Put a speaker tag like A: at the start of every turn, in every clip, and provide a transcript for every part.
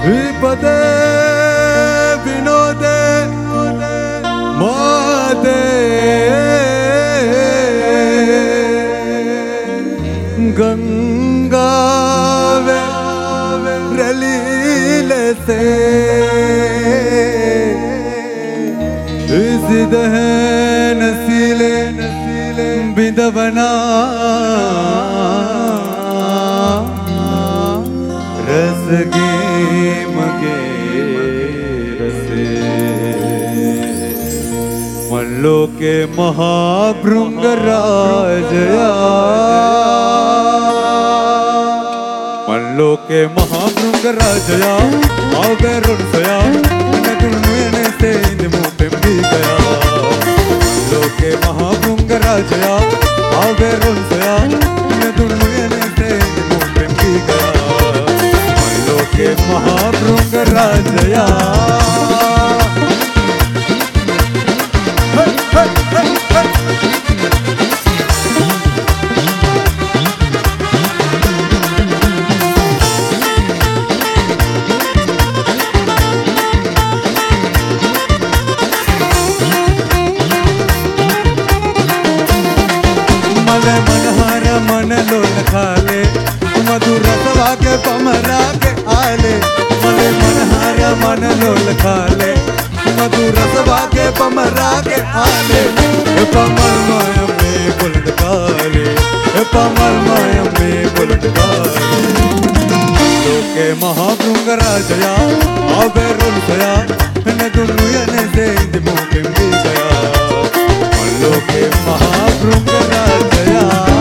A: विपदे विनोदे मादे गंगावे रलीले से नसीले बिंदवना रसगे मगे रसे मल्लो के महाभृंगराजया मल्लो के महाभृंगराजया आवे रुणसया नगुणने से इंदमोपे भी गया मल्लो के महाभृंगराजया आवे रुणसया नगुणने से इंदमोपे भी गया मल्लो के महाभृंगराजया मनहार मन लोल खाले मधुर रसवा के पमरा के आले मले मनहार मन लोल खाले मधुर रसवा के पमरा के आले पमल माया में बुलंद काले पमल माया में बुलंद काले लोके महाभृंगराजया आवे रुणसया न दुनिया से इंदमोपे भी गया लोके महाभृंगराजया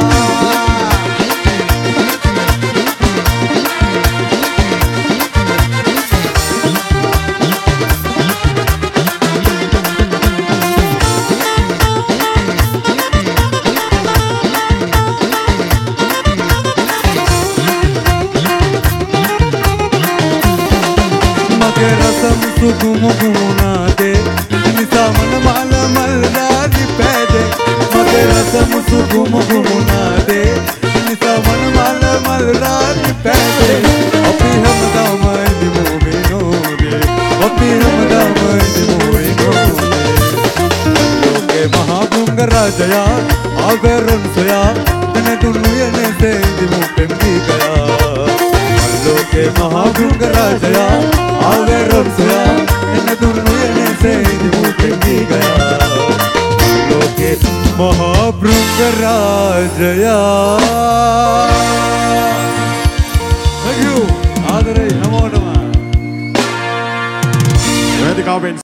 A: मगे रसम सुगुम गुना दे निसामन माल मलराजी पैदे मगे रसम सुगुम गुना दे निसामन माल मलराजी पैदे अपी हम दामन दिमोबे नो दे अपी हम दामन दिमोबे नो दे लोके महाभृंगराजया आवे रुणसया न दुनिया ने से दिमोपे भी गया लोके महाभृंगराजया आवे रुणसया न दुनिया ने से दिमोपे भी गया लोके महाभृंगराजया Thank you. आदरे नमो नमः।